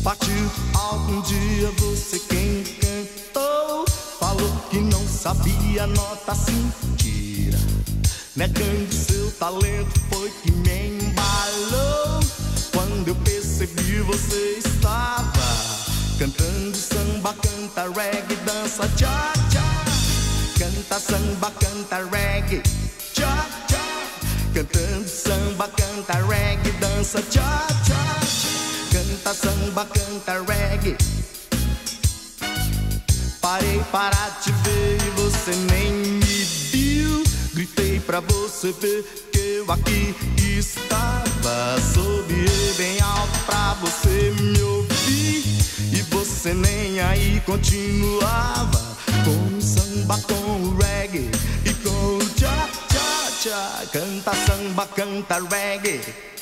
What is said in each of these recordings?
Partiu algum dia você quem cantou, falou que não sabia nota assim, tira, negando seu talento, foi que me embalou. Quando eu percebi você estava cantando samba, canta reggae, dança cha-cha. Canta samba, canta reggae, cha-cha. Cantando samba, canta reggae, dança cha-cha. Canta samba, canta reggae. Parei para te ver e você nem me viu. Gritei pra você ver que eu aqui estava. Soube bem alto pra você me ouvir. E você nem aí continuava. Com o samba, com o reggae e com o cha-cha-cha. Canta samba, canta reggae.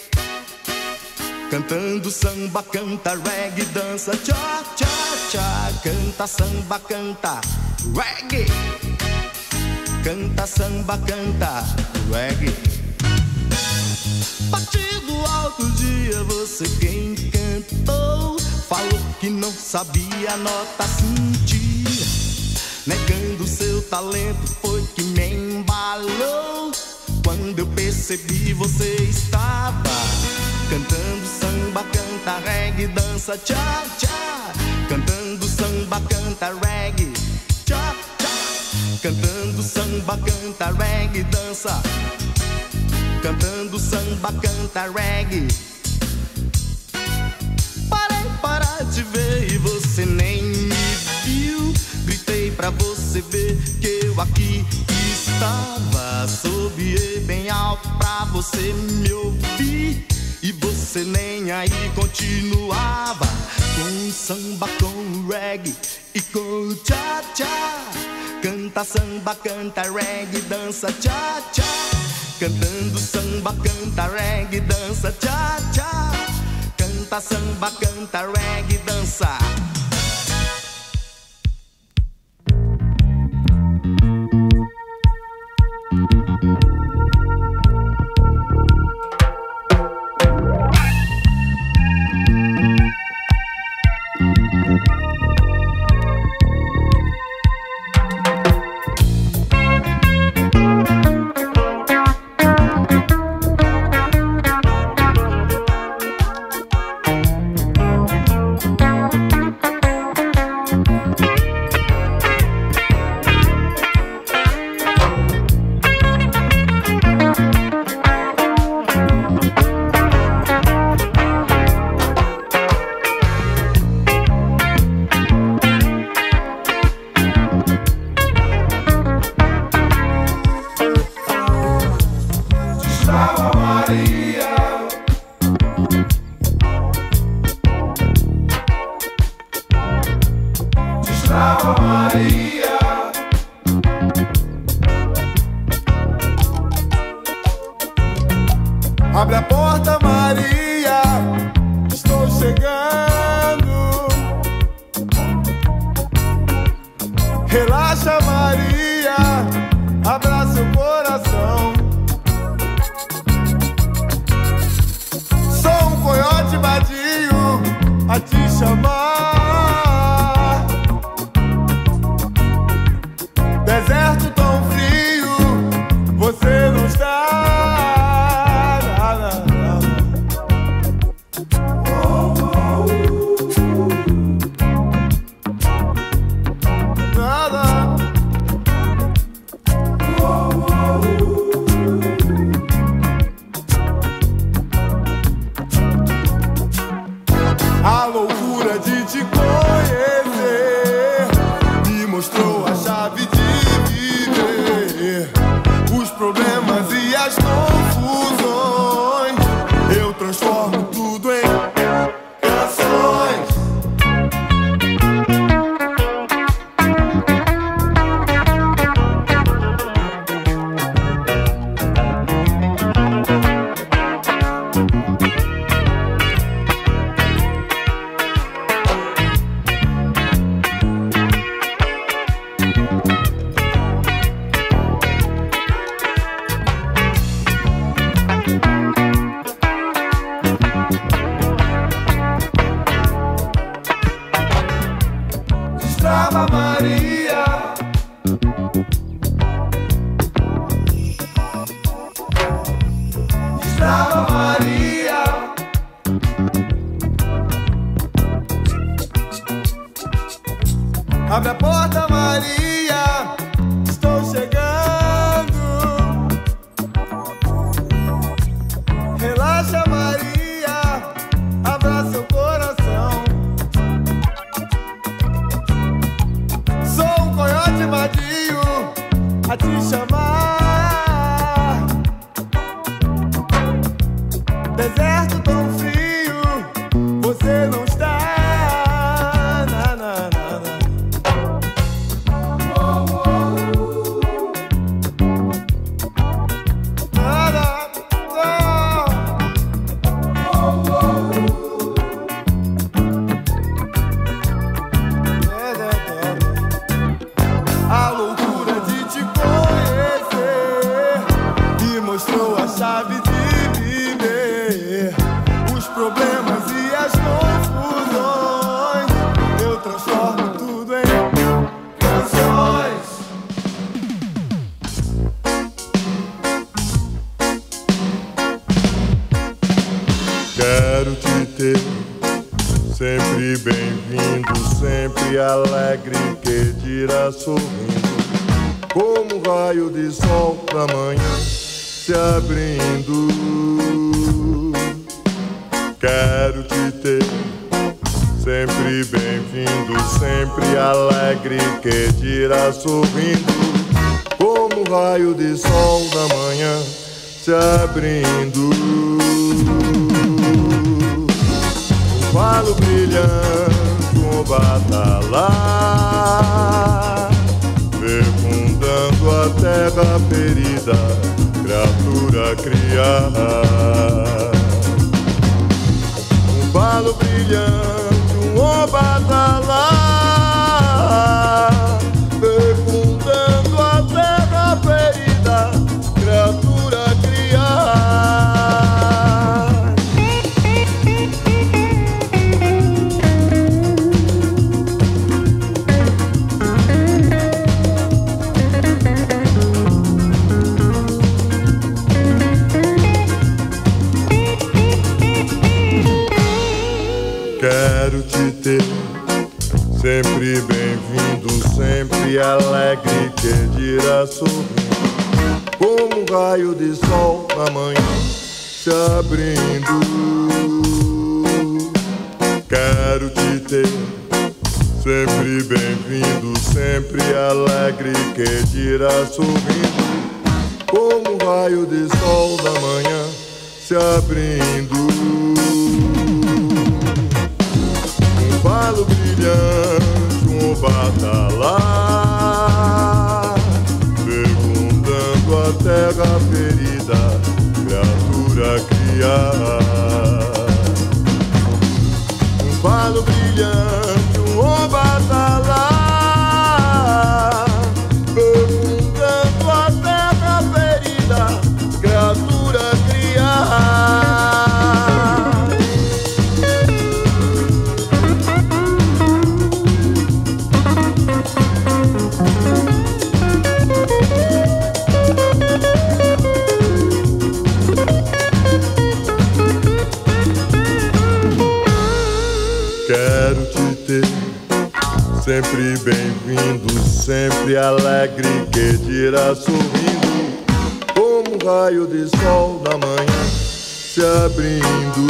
Cantando samba, canta reggae, dança cha-cha-cha. Canta samba, canta reggae. Canta samba, canta reggae. Partido alto dia você quem cantou, falou que não sabia nota sentir, negando seu talento, foi que me embalou. Quando eu percebi você estava cantando samba, canta reggae, dança cha-cha. Cantando samba, canta reggae, cha-cha. Cantando samba, canta reggae, dança. Cantando samba, canta reggae. Parei para te ver e você nem me viu. Gritei pra você ver que eu aqui estava. Soube bem alto pra você me ouvir. E você nem aí continuava. Com samba, com reggae e com cha-cha. Canta samba, canta reggae, dança cha-cha. Cantando samba, canta reggae, dança cha-cha. Canta samba, canta reggae, dança. Abre a porta, Maria, estou chegando. Relaxa, Maria, abra seu coração. Sou um coiote vadio a te chamar. Deserto tão frio, você não está. A loucura de te conhecer me mostrou a chave de viver. Os problemas e as confusões eu transformo tudo em canções. deserto tão frio, você não está. Na, na, na, na. A loucura de te conhecer me mostrou a chave de viver. Os problemas e as confusões eu transformo tudo em canções. Quero te ter sempre bem-vindo, sempre alegre, que dirá sorrindo, como um raio de sol da manhã se abrindo. Quero te ter sempre bem-vindo, sempre alegre, que dirá sorrindo, como um raio de sol da manhã se abrindo. Falo brilhando, um batalar, fecundando a terra ferida, criatura criada. Um falo brilhando, um batalar, fecundando a terra ferida, criatura criada. Quero te ter sempre bem-vindo, sempre alegre, que dirá sorrindo, como um raio de sol na manhã se abrindo. Quero te ter sempre bem-vindo, sempre alegre, que dirá sorrindo, como um raio de sol da manhã se abrindo. Falo brilhante, um batalar, fecundando a terra ferida, criatura criada. Um falo brilhante, um batalar, fecundando a terra ferida, criatura criada. Quero te ter sempre bem-vindo, sempre alegre, que dirá sorrindo, como um raio de sol da manhã se abrindo.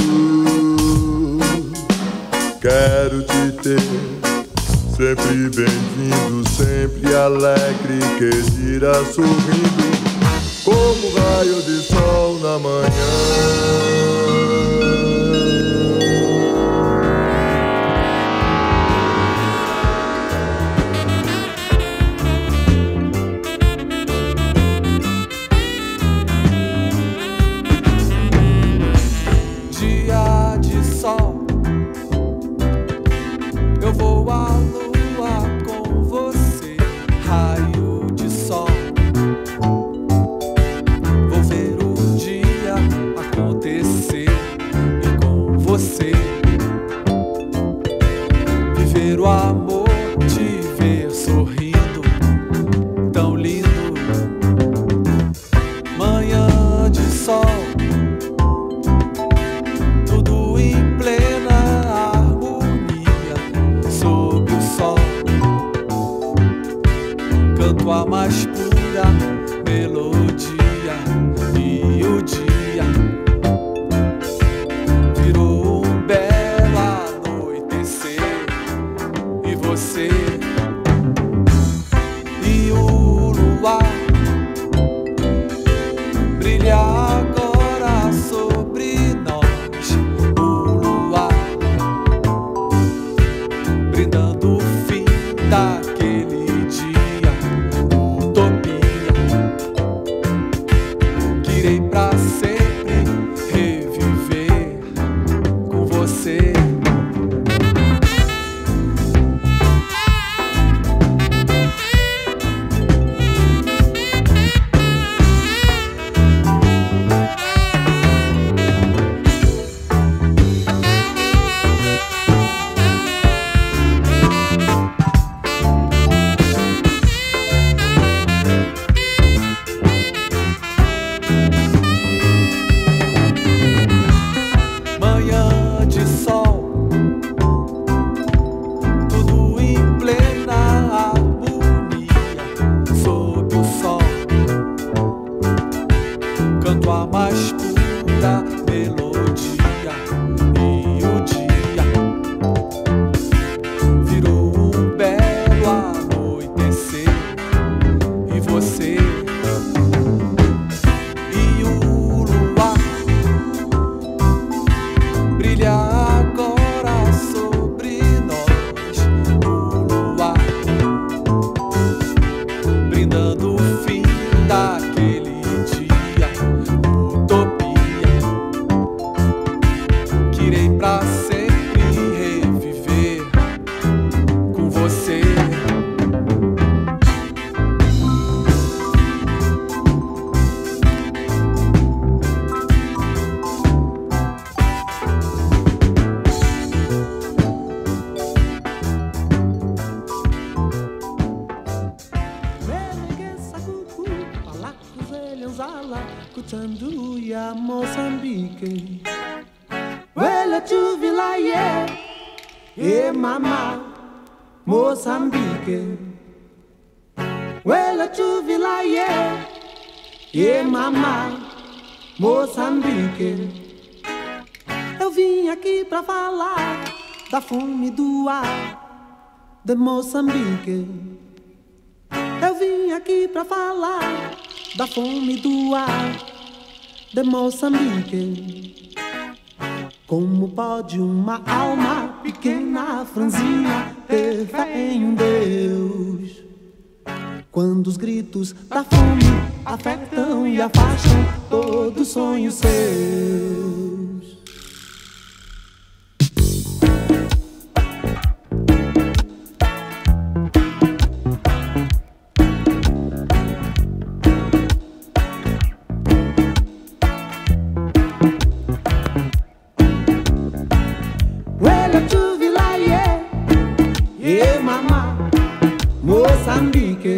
Quero te ter sempre bem-vindo, sempre alegre, que dirá sorrindo, como um raio de sol da manhã. de sol, tudo em plena harmonia. Sob o sol, canto a mais pura melodia. E o dia virou um belo anoitecer. E você e o luar brilha agora sobre nós. O luar brindando o fim daquele dia. Utopia que irei pra sempre reviver com você. Kutanduya Mozambique, Wela Tuvilaye, e mama Moçambique, Wela Tuvilaye, e mama Moçambique. Eu vim aqui pra falar da fome do ar de Moçambique. Eu vim aqui pra falar da fome do ar de Moçambique. Como pode uma alma pequena, franzina, ter fé em um Deus, quando os gritos da fome afetam e afastam todo sonho seus? Moçambique,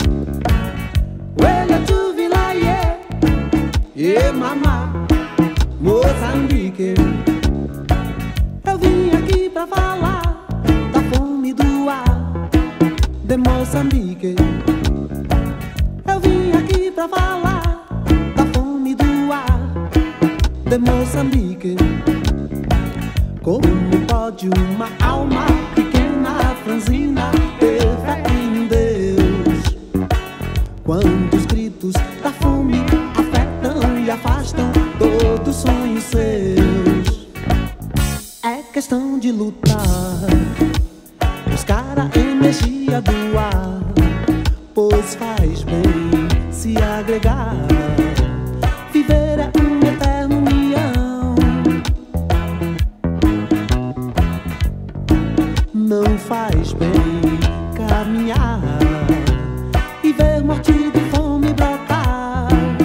Wela Tuvilaye, e mama Moçambique. Eu vim aqui pra falar da fome do ar de Moçambique. Eu vim aqui pra falar da fome do ar de Moçambique. Como pode uma alma pequena, franzina, ter fé em um Deus, quando os gritos da fome afetam e afastam todos os sonhos seus? É questão de lutar, buscar a energia do ar, pois faz bem se agregar. Viver é uma eterna união. Não faz bem caminhar e ver morte de fome brotar.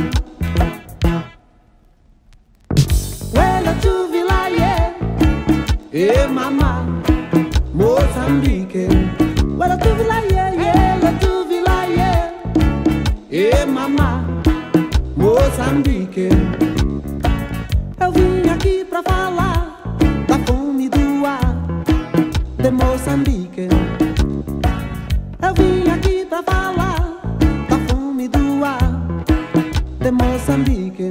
Wela Tuvilaye, e mama Moçambique. Wela Tuvilaye, Wela Tuvilaye, e mama Moçambique. Eu vim aqui pra falar da fome do ar de Moçambique. Eu vim aqui pra falar da fome do ar de Moçambique.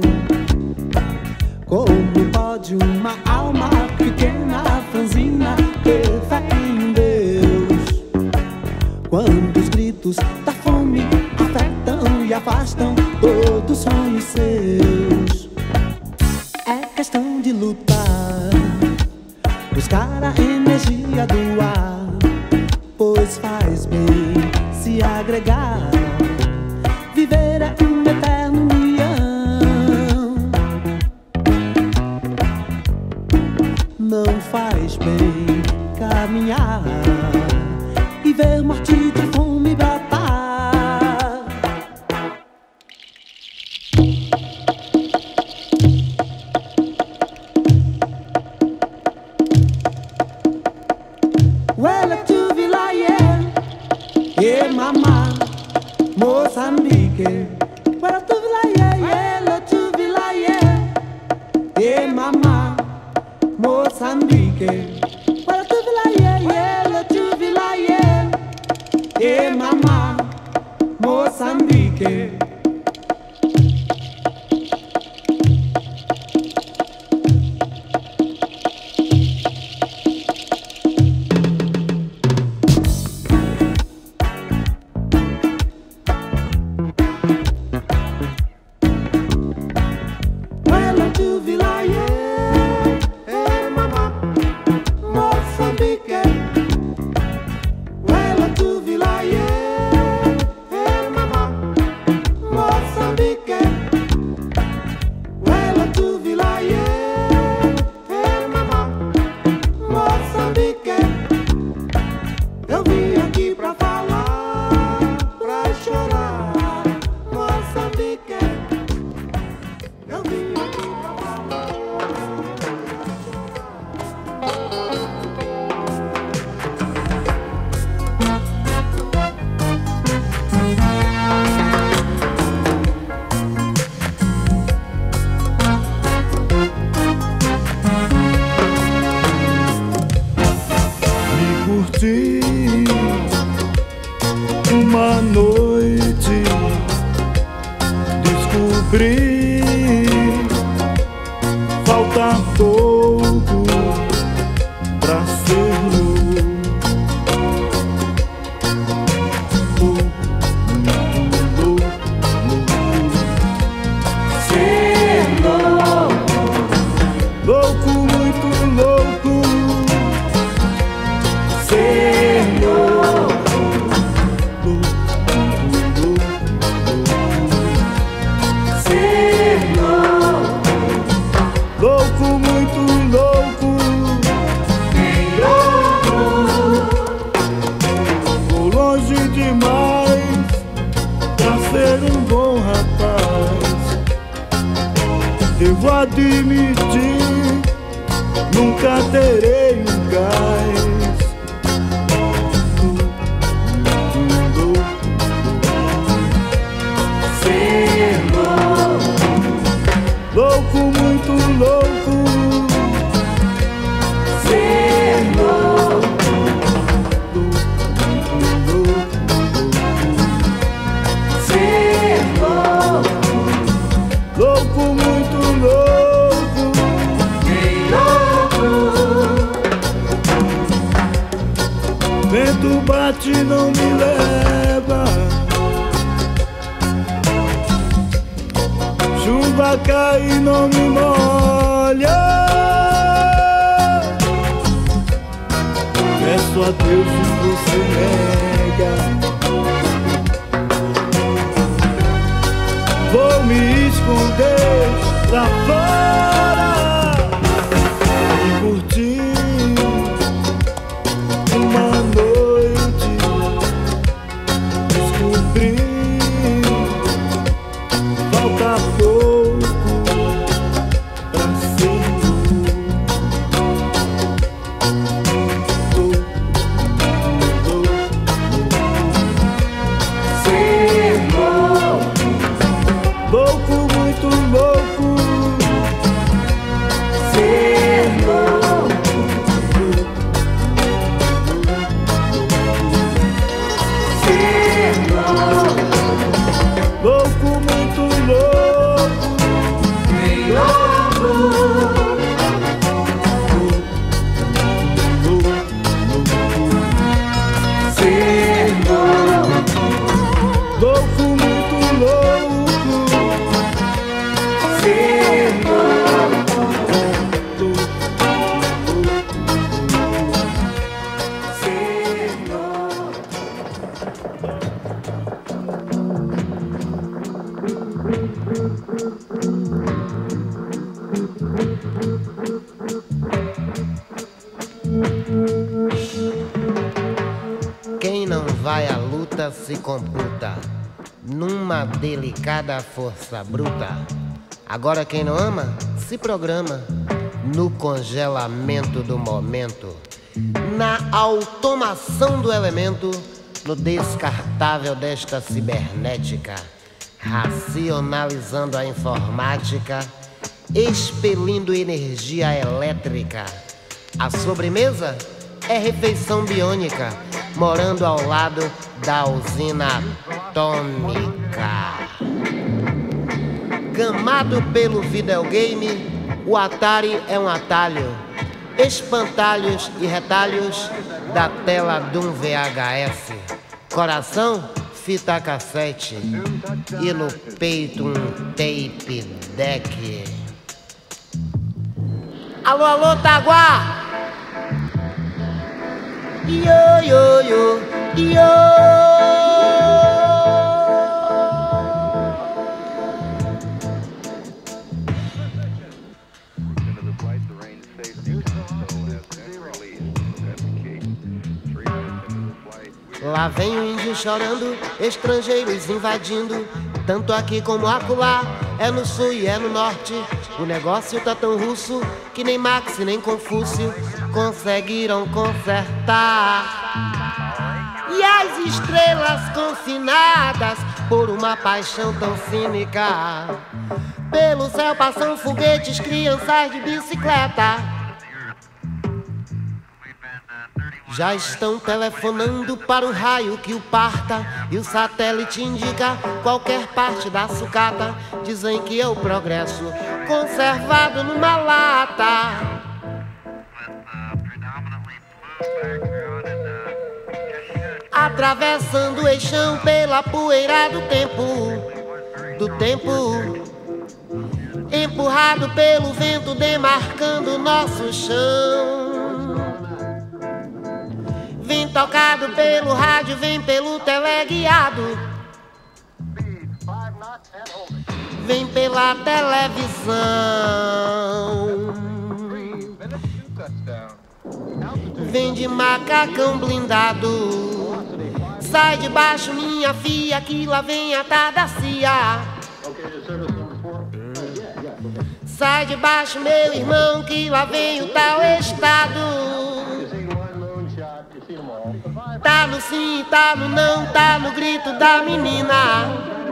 Como pode uma alma pequena, franzina, ter fé em um Deus, quando os gritos da fome afetam e afastam todos os sonhos seus? É questão de lutar, buscar a energia do ar, pois faz bem se agregar. Viver é uma eterna união. Não faz bem caminhar e ver morte de fome brotar. Wela Tuvilaye, e mama Moçambique. Wela Tuvilaye, Wela Tuvilaye, e mama Moçambique. Moçambique. Well, tu vila yeah, tu vila yeah. Eh, mama, Moçambique. Uma noite descobri, falta pouco pra ser louco, muito louco, ser louco, louco, muito louco, ser louco. Louco, muito louco, bem louco. Vou longe demais pra ser um bom rapaz. Devo admitir, nunca terei um gás. Muito louco, ser louco. Louco, muito louco, ser louco, muito louco, ser louco, louco, muito louco, bem louco. Vento bate, não me leva, chuva cai e não me molha. Peço a Deus e você nega. Vou me esconder lá fora e curtir uma noite. Descobrir falta pouco pra ser louco, ser louco, louco, muito louco, ser louco, ser louco, louco, muito louco, bem louco. Ser louco, louco, muito louco, ser louco, ser louco. Quem não vai à luta se computa numa delicada força bruta. Agora quem não ama se programa no congelamento do momento, na automação do elemento, no descartável desta cibernética, racionalizando a informática, expelindo energia elétrica, A sobremesa é refeição biônica, morando ao lado da usina atômica. Gamado pelo videogame, o Atari é um atalho, espantalhos e retalhos da tela de um VHS. Coração, fita cassete e no peito um tape deck. Alô, alô, Taguá! Yo, yo, yo, yo. Lá vem o índio chorando, estrangeiros invadindo, tanto aqui como acolá, é no sul e é no norte. O negócio tá tão russo que nem Marx nem Confúcio conseguiram consertar. E as estrelas confinadas por uma paixão tão cínica, pelo céu passam foguetes, crianças de bicicleta. Já estão telefonando para o raio que o parta, e o satélite indica qualquer parte da sucata. Dizem que é o progresso conservado numa lata. Atravessando o eixão pela poeira do tempo, empurrado pelo vento, demarcando nosso chão. Vem tocado pelo rádio, vem pelo teleguiado, vem pela televisão, vem de macacão blindado. Sai de baixo, minha filha, que lá vem a Tadacia. Sai de baixo, meu irmão, que lá vem o tal estado. Tá no sim, tá no não, tá no grito da menina.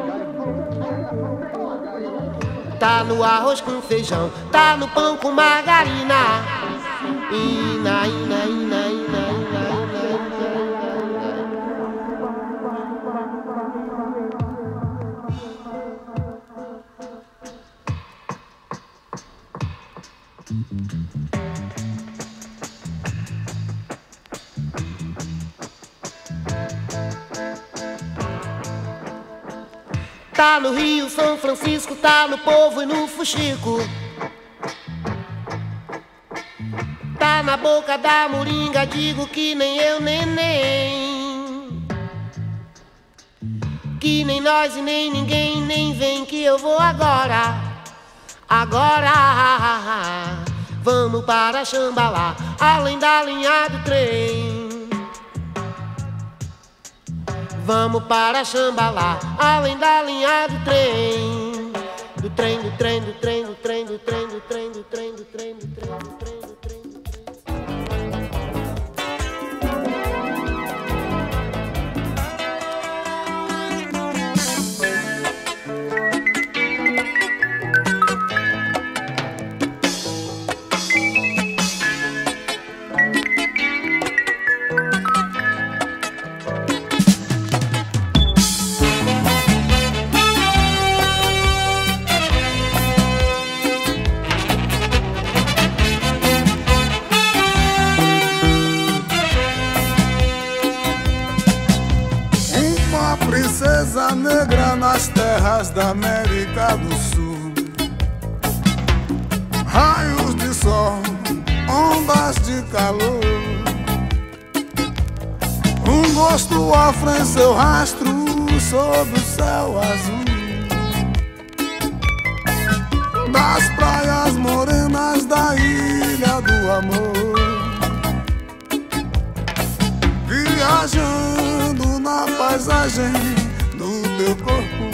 Tá no arroz com feijão, tá no pão com margarina. Ina, ina, ina, ina, ina, ina. Tá no Rio, São Francisco, tá no Povo e no Fuxico. Tá na boca da moringa, digo que nem eu, neném. Que nem nós e nem ninguém, nem vem que eu vou agora. Agora, vamos para Xambalá, além da linha do trem. Vamos para Xambalá, além da linha do trem. Do trem, do trem, do trem, do trem, do trem, do trem, do trem, do trem, do trem, do trem, do trem, do trem. Princesa negra nas terras da América do Sul. Raios de sol, ondas de calor. Um gosto afro em seu rastro sob o céu azul. Das praias morenas da ilha do amor. Viajando na paisagem do teu corpo,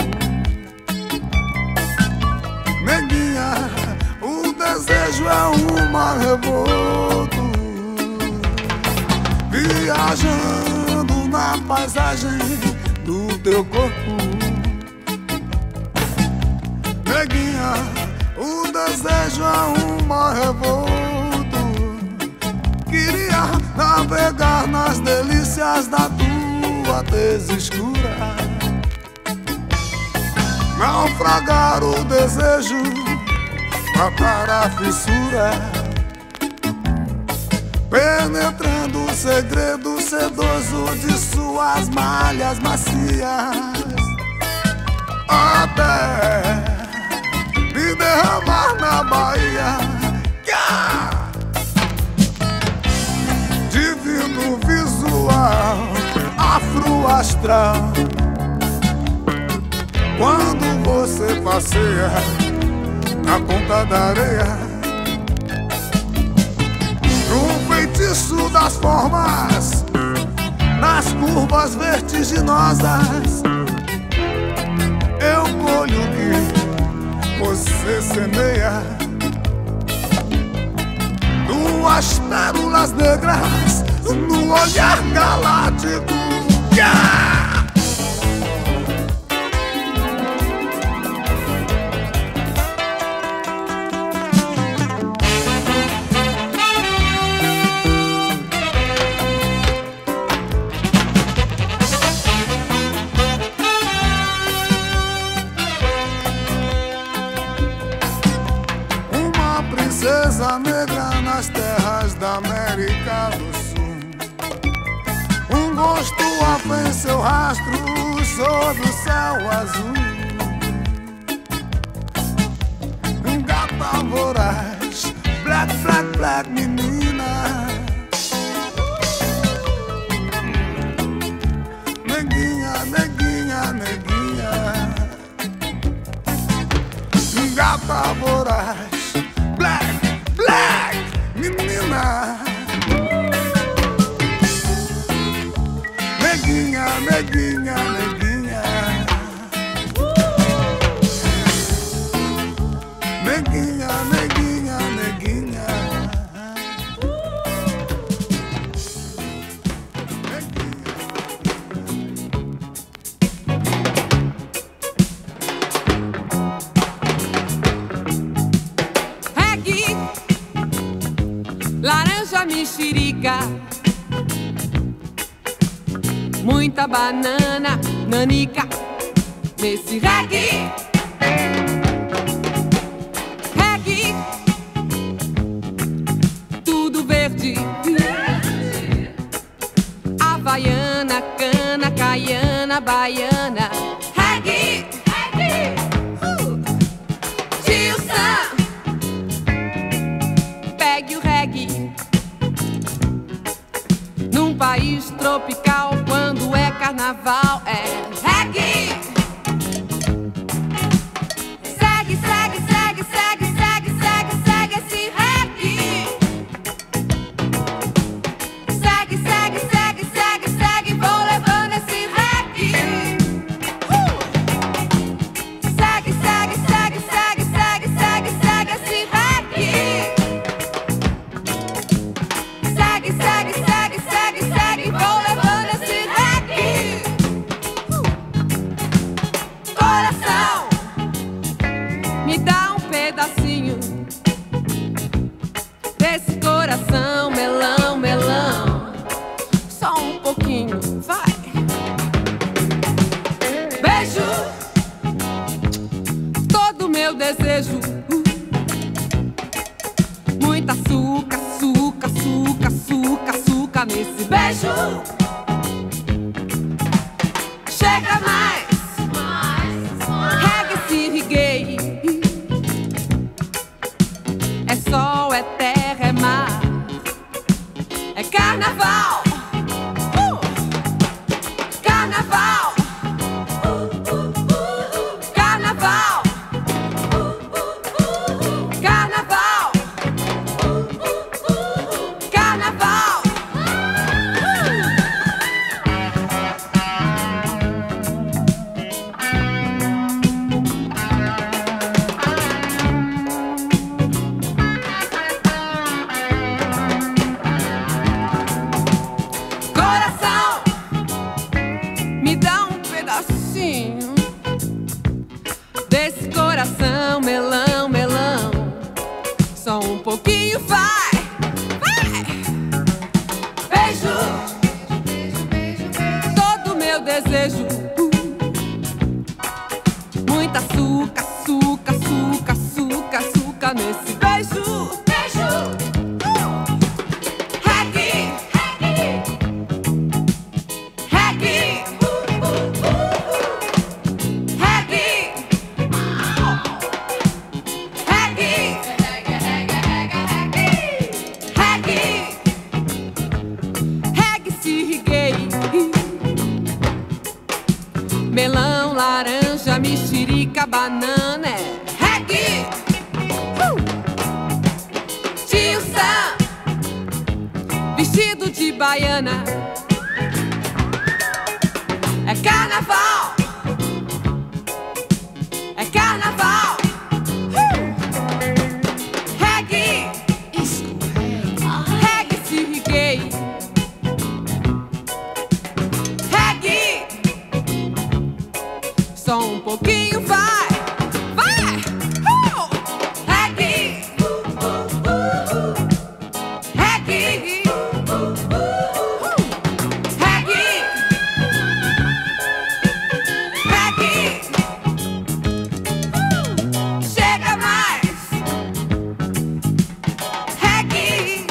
neguinha, o desejo é um mar revolto. Viajando na paisagem do teu corpo, neguinha, o desejo é um mar revolto. navegar nas delícias da tua tez escura, naufragar o desejo, matar a fissura, penetrando o segredo sedoso de suas malhas macias, até me derramar na Bahia. Divino visual, afro-astral, quando você passeia na ponta da areia, no feitiço das formas, nas curvas vertiginosas, eu colho que você semeia. Duas pérolas negras no olhar galáctico. Uma princesa negra nas terras da América do Sul, um gosto afro em seu rastro sob o céu azul. Gata voraz, black, black, black menina, neguinha, neguinha, neguinha, gata voraz, black, black menina, neguinha, neguinha, neguinha, neguinha, neguinha, neguinha, Reggae, laranja mexerica, muita banana, nanica, nesse reggae. Reggae, tudo verde, havaiana, cana, caiana, baiana. Reggae, Tio Sam, pegue o reggae. Num país tropical, quando é carnaval, é reggae. Segue, segue, segue, segue, segue, segue, segue esse reggae. Segue, segue, segue, segue, segue, vou levando esse reggae. Segue, segue, segue, segue, segue, segue, segue esse reggae. Segue, segue, segue, segue, segue, vou levando esse reggae. Coração, me dá um pedacinho desse coração, melão, melão. Só um pouquinho, vai. Beijo todo meu desejo. Muita açúcar, açúcar, açúcar, açúcar, açúcar nesse beijo. Chega mais, reggae, se riguei. É sol, é terra, é mar, é carnaval. Carnaval, carnaval, carnaval, carnaval. desejo. Muita açúcar, açúcar, açúcar, açúcar, açúcar nesse beijo. Reggae, reggae, reggae, reggae, reggae, reggae, se riguei. Melão, laranja, mexerica, banana, é reggae. Tio Sam, vestido de baiana, é carnaval, é carnaval. Reggae, reggae, se riguei. Reggae, só um pouquinho, vai, vai. Reggae, reggae, reggae, reggae. Chega mais. Reggae,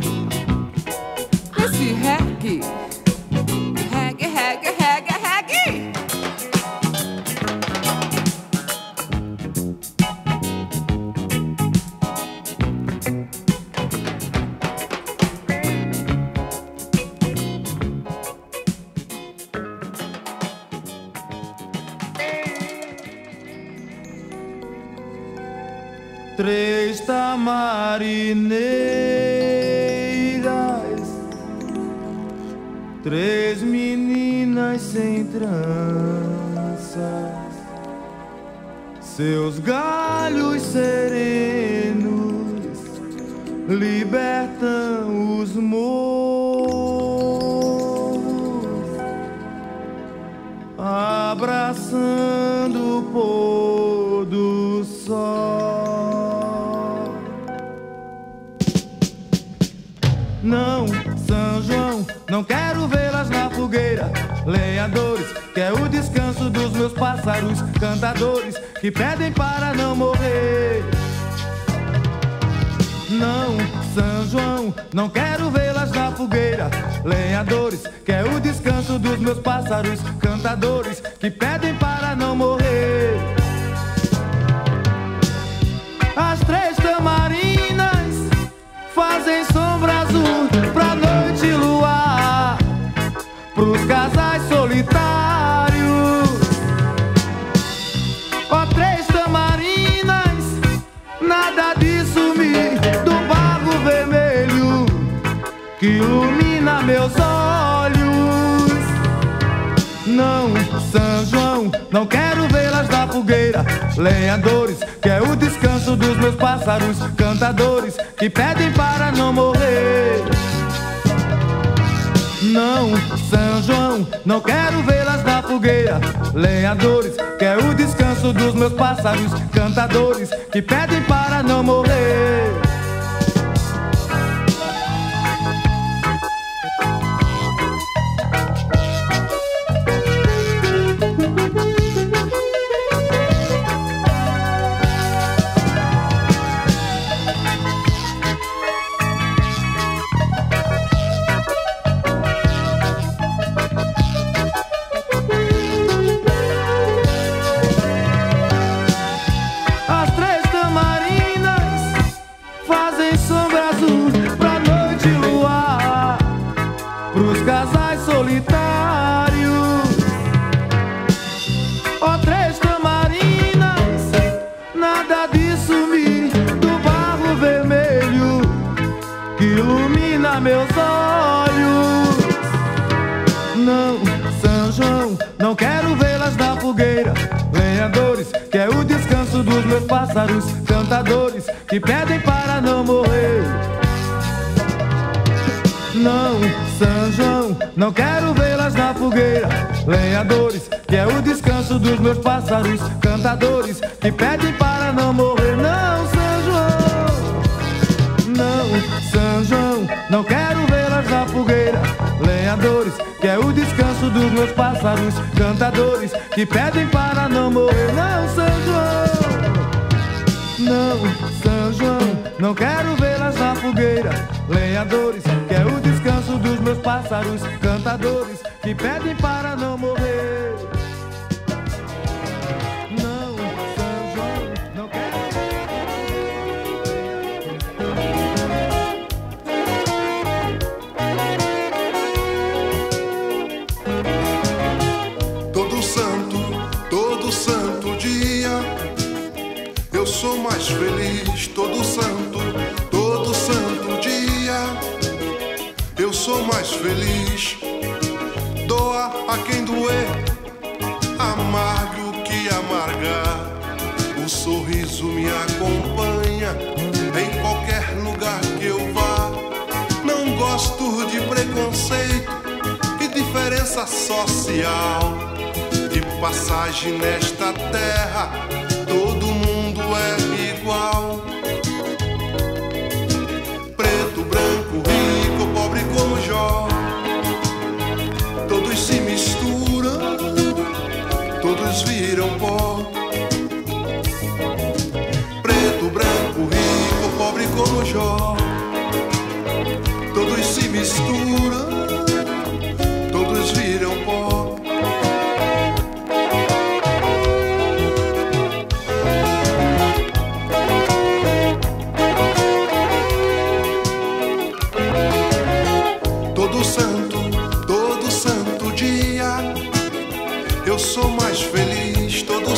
esse reggae, reggae, reggae, reggae, reggae. Três tamarineiras, três meninas sem tranças, seus galhos serenos libertam os morros, abraçando o pôr do sol. Não, São João, não quero vê-las na fogueira. Lenhadores, que é o descanso dos meus pássaros. Cantadores, que pedem para não morrer. Não, São João, não quero vê-las na fogueira. Lenhadores, que é o descanso dos meus pássaros. Cantadores, que pedem para não morrer. As três tamarinas fazem sombra azul pra noite e luar, pros casais solitários. Ó, três tamarinas, nada de sumir do barro vermelho que ilumina meus olhos. Não, São João, não quero vê-las na fogueira. Lenhadores, que é o descanso dos meus pássaros. Cantadores, que pedem para não morrer. Não, São João, não quero vê-las na fogueira. Lenhadores, que é o descanso dos meus pássaros. Cantadores, que pedem para não morrer. Meus olhos. Não, São João, não quero vê-las na fogueira. Lenhadores, que é o descanso dos meus pássaros. Cantadores, que pedem para não morrer. Não, São João, não quero vê-las na fogueira. Lenhadores, que é o descanso dos meus pássaros. Cantadores, que pedem para não morrer. Não, São João, não, São João, não quero vê-las na fogueira. Lenhadores, que é o descanso dos meus pássaros cantadores que pedem para não morrer. Não, São João, não, São João, não quero vê-las na fogueira. Lenhadores, quero o descanso dos meus pássaros cantadores que pedem para não morrer. Não, São João, não quero. Todo santo dia eu sou mais feliz. Todo santo dia eu sou mais feliz. Doa a quem doer, amargue o que amargar. O sorriso me acompanha em qualquer lugar que eu vá. Não gosto de preconceito e diferença social. De passagem nesta terra, todo mundo é igual. Preto, branco, rico, pobre como Jó, todos se misturam, todos viram pó. Preto, branco, rico, pobre como Jó, todos se misturam, todos viram pó. Todo santo dia eu sou mais feliz. Todo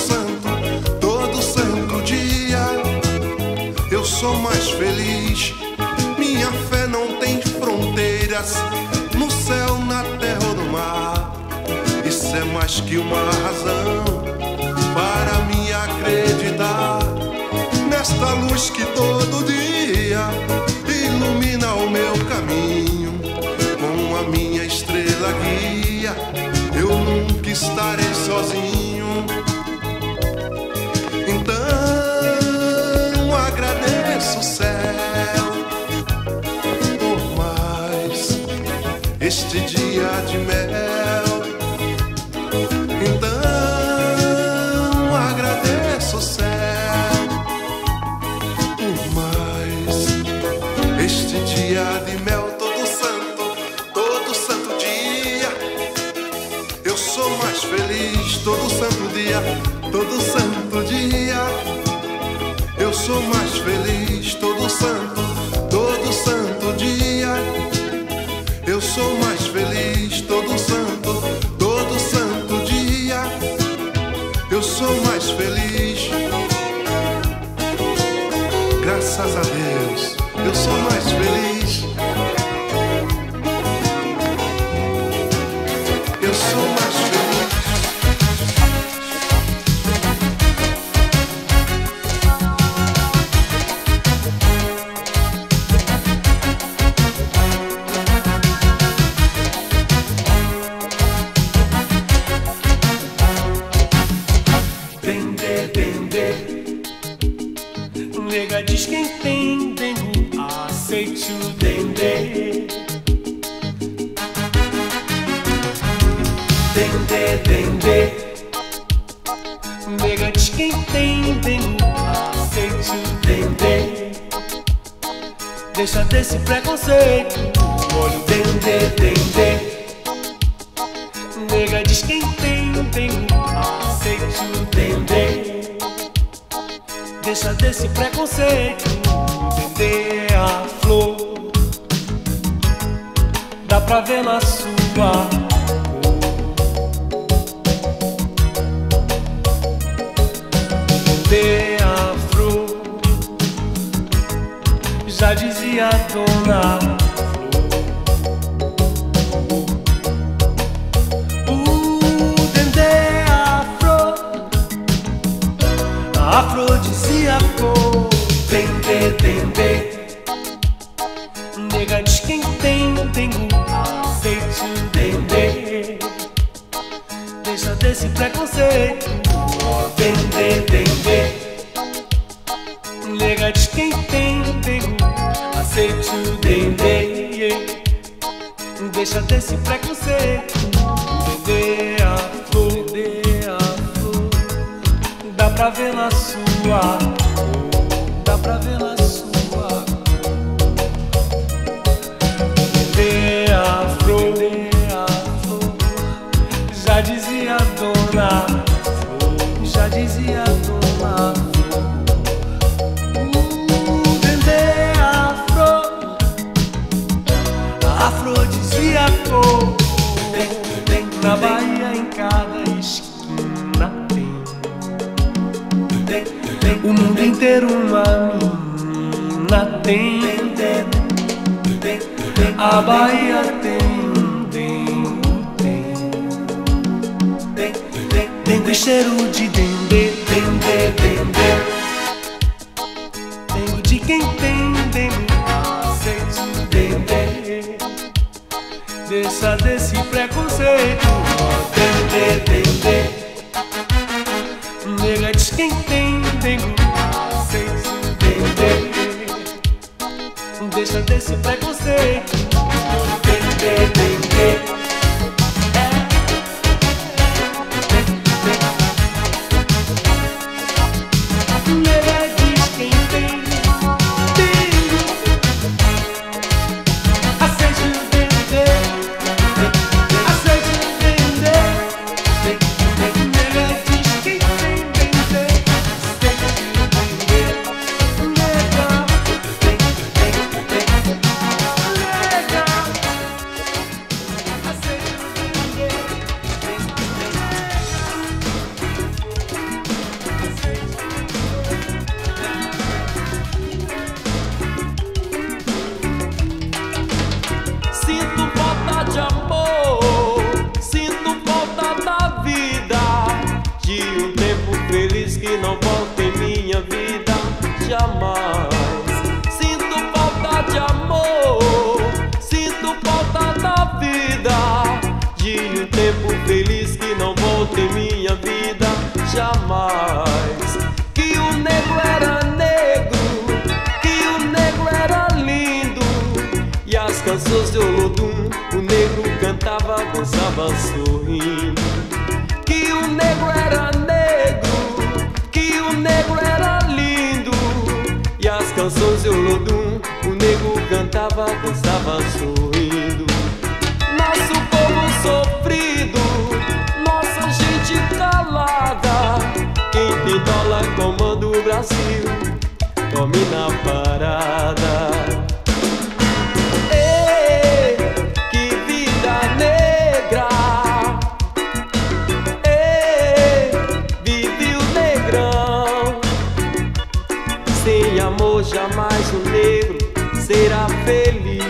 santo dia eu sou mais feliz. Minha fé não tem fronteiras, no céu, na terra ou no mar. Isso é mais que uma razão para me acreditar nesta luz que todo dia ilumina o meu caminho. Com a minha estrela guia, eu nunca estarei sozinho. Então agradeço o céu por mais este dia de mel. Então agradeço o céu por mais este dia de mel. Feliz todo santo dia eu sou mais feliz. Todo santo dia eu sou mais feliz. Todo santo dia eu sou mais feliz. Graças a Deus eu sou mais feliz. Eu sou mais feliz. Nega diz quem tem dengue, aceite o dendê. Dendê, dendê. Nega diz quem tem dengue, aceite o dendê. Deixa desse preconceito, olha o dendê, dendê. Nega diz quem tem dengue, aceite o dendê. Deixa desse preconceito, dendê é a flor, dá pra ver na sua cor. Dendê é a flor, já dizia a dona Flor. Dendê é a flor, afrodisíaco. Dendê, dendê. Nega diz quem tem dengue, aceite o dendê. Deixa desse preconceito, dendê, dendê. Nega diz quem tem dengue, aceite o dendê. Deixa desse preconceito, dendê. pra ver na sua, dá pra ver na sua. Dê a flor, já dizia a dona, já dizia a dona. Dendê afrodisíaco, na Bahia em cada esquina tem, o mundo inteiro uma menina tem. A Bahia tem dengue, cheiro de dendê, dendê, dendê. Dengue de quem tem dengue, sente dendê. Deixa desse preconceito, dendê, dendê. Nega de quem tem dengue, sente dendê. Deixa desse preconceito, dendê, dendê. Sorrindo, que o negro era negro, que o negro era lindo, e as canções de Olodum o negro cantava, dançava sorrindo. Nosso povo sofrido, nossa gente calada, quem tem dólar comanda o Brasil, domina a parada. Jamais o negro será feliz.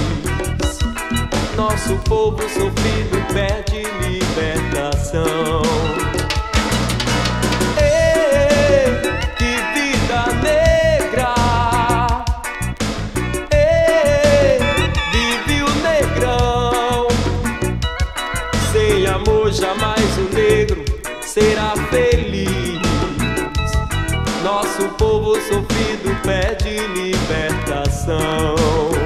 Nosso povo sofrido pede libertação. Ei, que vida negra! Ei, vive o negrão. Sem amor jamais o negro será feliz. Nosso povo sofrido pede libertação.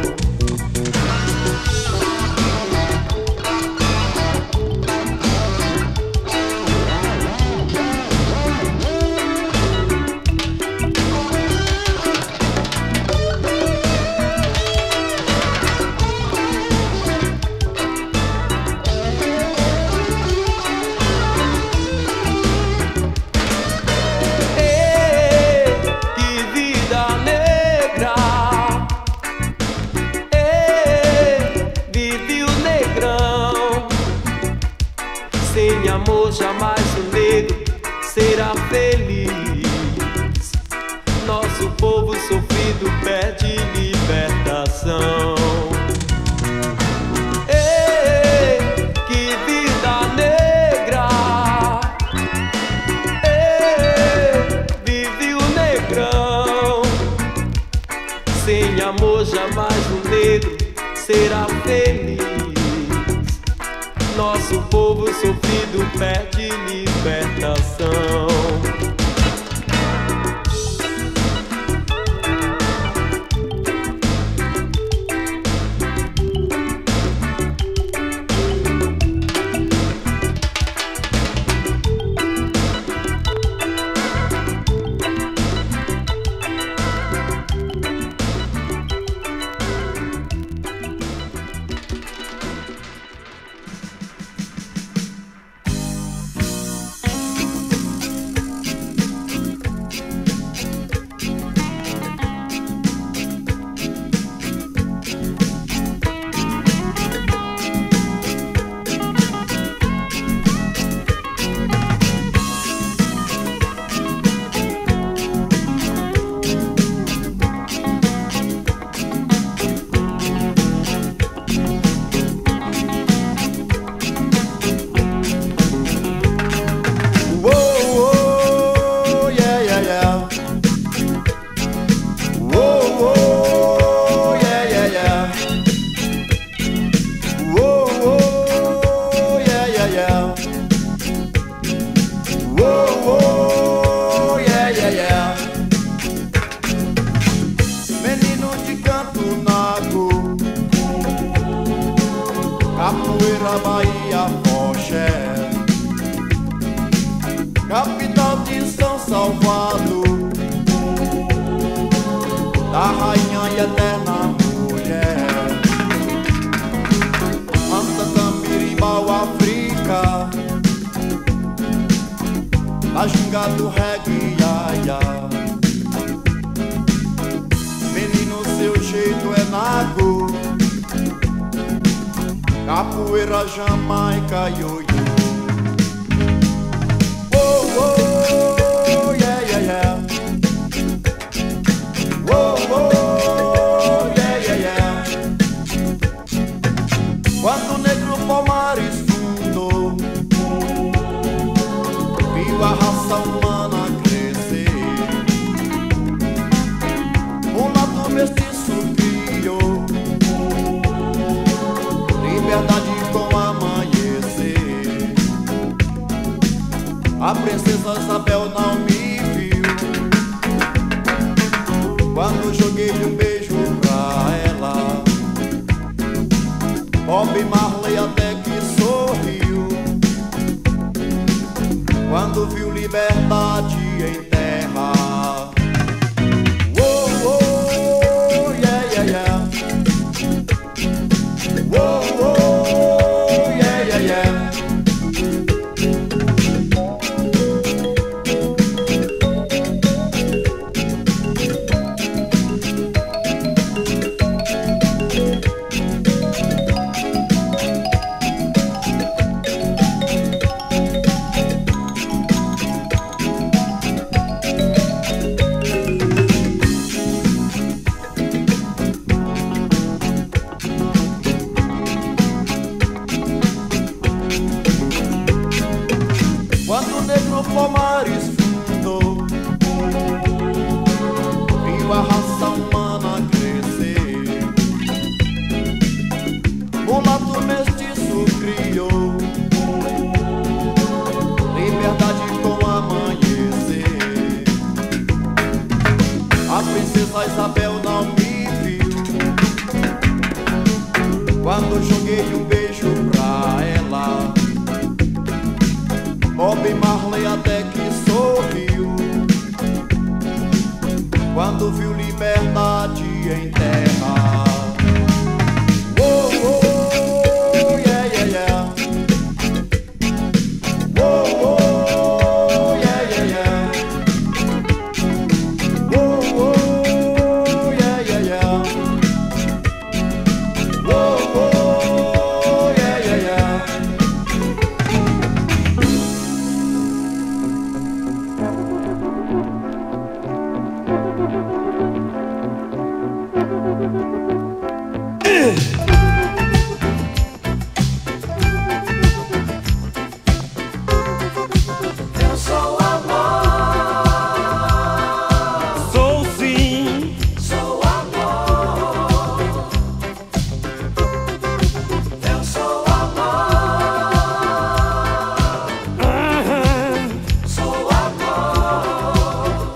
Sem amor jamais o negro será feliz. Nosso povo sofrido pede libertação. Ei, que vida negra! Ei, vive o negrão. Sem amor jamais o negro será feliz. Nosso povo sofrido pede libertação. Capoeira, Bahia, Foché, capital de São Salvador, da rainha e eterna mulher. Anta Cambirimbau, África, a ginga do reggae, iaia. Menino, seu jeito é nago, capoeira, Jamaica, ioiô. Oh, oh, yeah, yeah, yeah. Oh, oh, yeah, yeah, yeah. Quando o negro Palmares fundou, viu a raça humana crescer. Um lado mestiço criou liberdade com amanhecer. A princesa Isabel não me viu quando joguei um beijo pra ela. Bob Marley até que sorriu quando viu liberdade em terra. Oh, oh, yeah, yeah, yeah. Oh, oh, yeah, yeah, yeah. Quando o negro Palmares fundou, viu a raça humana crescer. O lado mestiço criou liberdade com amanhecer. A princesa Isabel não me viu quando joguei um beijo pra ela. Bob Marley até que sorriu quando viu liberdade em terra. Oh, oh, yeah, yeah, yeah. Oh, oh, yeah, yeah, yeah. Oh, oh, yeah, yeah, yeah. Oh, oh, yeah, yeah, yeah. Eu sou amor. Sou sim. Sou amor. Eu sou amor. Sou amor.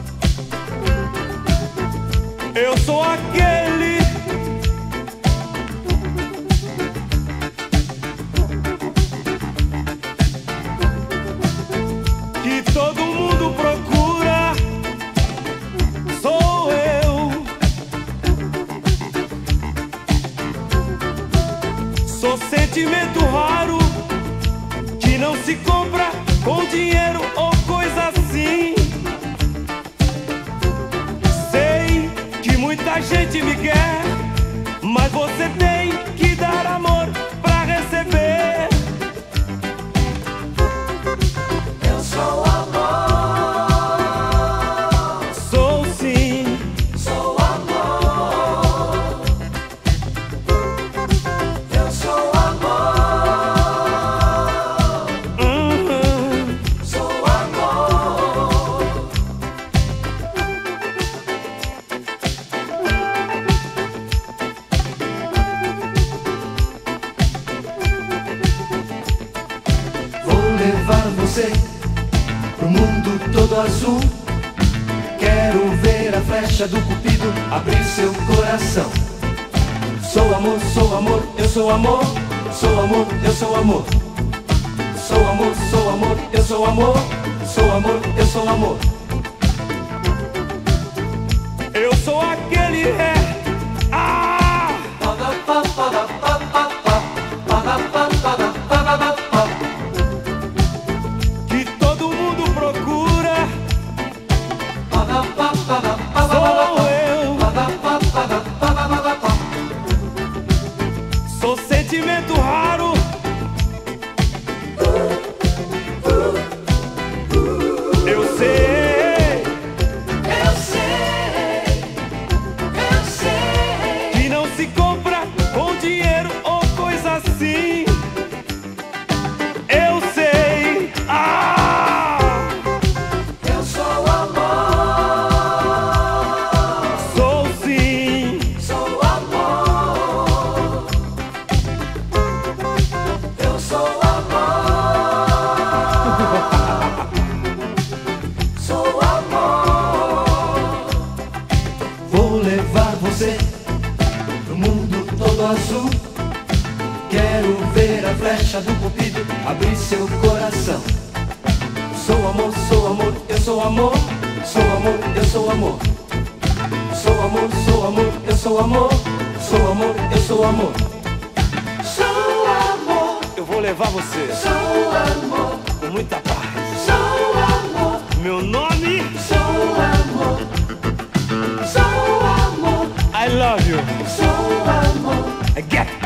Eu sou aquele que todo mundo procura. Sou eu. Sou sentimento raro que não se compra com dinheiro ou coisa assim. Sei que muita gente me quer, mas você tem que dar amor pra receber. Eu sou amor. Sou sim. Sou amor. Eu sou amor. Sou amor. Vou levar você pro mundo todo azul. Quero ver a flecha do cupido abrir seu coração. Sou amor, eu sou amor. sou amor, eu sou amor. Sou amor, sou amor, eu sou amor. Sou amor, eu sou amor. Eu sou aquele ré. Que todo mundo procura. Sou eu. Sou sentimento raro. Eu sei. Eu sei. Eu sei. Que não se compra com dinheiro ou coisa assim. Eu sei. Eu sou amor. Sou sim. Sou amor. Eu sou amor. Sou amor. Vou levar você no mundo todo azul. Quero ver a flecha do cupido abrir seu coração. Sou amor, eu sou amor. Sou amor, eu sou amor. Sou amor, eu sou amor. Sou amor, eu sou amor. Sou amor. Eu vou levar você. Sou amor. Com muita paz. Sou amor. Meu nome. Sou amor. Sou amor. I love you. Sou amor. Get